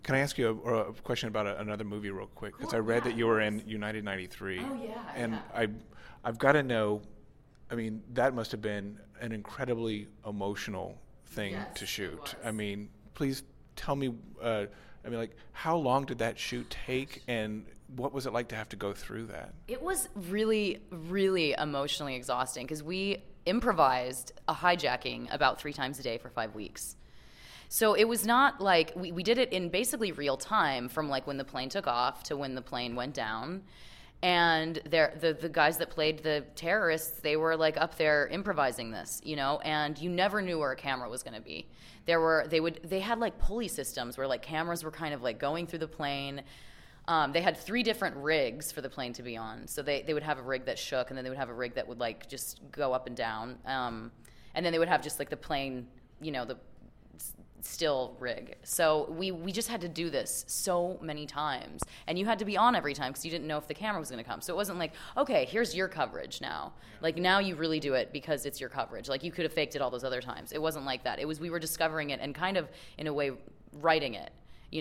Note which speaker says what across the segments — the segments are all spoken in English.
Speaker 1: Can I ask you a question about another movie real quick? Because I
Speaker 2: Cool.
Speaker 1: read
Speaker 2: Yeah,
Speaker 1: that
Speaker 2: of
Speaker 1: you were
Speaker 2: course.
Speaker 1: in United 93,
Speaker 2: Oh yeah,
Speaker 1: and
Speaker 2: yeah.
Speaker 1: I've got to know. I mean, that must have been an incredibly emotional thing to
Speaker 2: Yes, it
Speaker 1: shoot. I
Speaker 2: was.
Speaker 1: mean, please tell me. I mean, like, how long did that shoot take, and what was it like to have to go through that?
Speaker 2: It was really, really emotionally exhausting because we improvised a hijacking about 3 times a day for 5 weeks. So it was not like we did it in basically real time from like when the plane took off to when the plane went down. And the guys that played the terrorists, they were like up there improvising this, and you never knew where a camera was going to be. They had like pulley systems where like cameras were kind of like going through the plane. They had 3 different rigs for the plane to be on. So they would have a rig that shook, and then they would have a rig that would like just go up and down. And then they would have just like the plane, the still rig. So we just had to do this so many times, and you had to be on every time because you didn't know if the camera was going to come. So it wasn't like, okay, here's your coverage now. Like now you really do it because it's your coverage. Like you could have faked it all those other times. It wasn't like that. It was we were discovering it and kind of in a way writing it.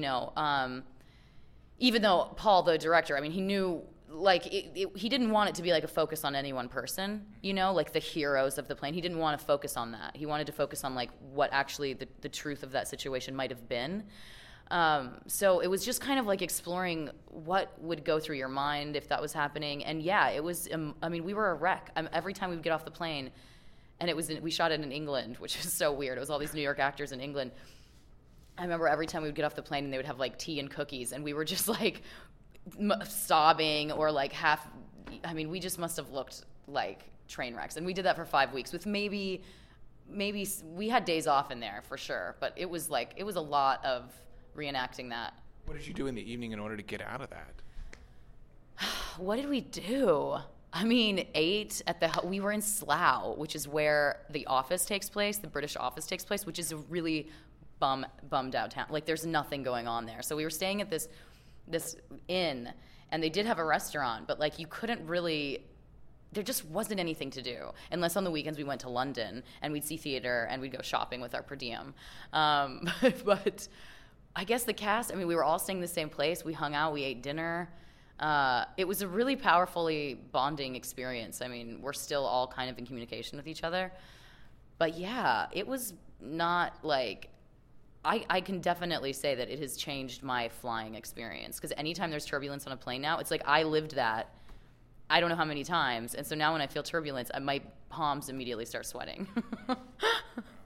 Speaker 2: Even though Paul, the director, I mean, he knew like he didn't want it to be like a focus on any one person, like the heroes of the plane. He didn't want to focus on that. He wanted to focus on like what actually the truth of that situation might have been. So it was just kind of like exploring what would go through your mind if that was happening. And yeah, it was. I mean, we were a wreck. Every time we would get off the plane, and we shot it in England, which is so weird. It was all these New York actors in England. I remember every time we would get off the plane and they would have like tea and cookies, and we were just like sobbing or like we just must have looked like train wrecks. And we did that for 5 weeks with maybe we had days off in there for sure, but it was a lot of reenacting that.
Speaker 1: What did you do in the evening in order to get out of that?
Speaker 2: What did we do? I mean, we were in Slough, which is where the office takes place, the British office takes place, which is a really bummed out town. Like there's nothing going on there. So we were staying at this inn, and they did have a restaurant, but like you couldn't really, there just wasn't anything to do unless on the weekends we went to London and we'd see theater and we'd go shopping with our per diem. But I guess the cast, I mean, we were all staying in the same place. We hung out, we ate dinner. It was a really powerfully bonding experience. I mean, we're still all kind of in communication with each other. But yeah, it was not like, I can definitely say that it has changed my flying experience, because anytime there's turbulence on a plane now, it's like I lived that I don't know how many times, and so now when I feel turbulence, my palms immediately start sweating.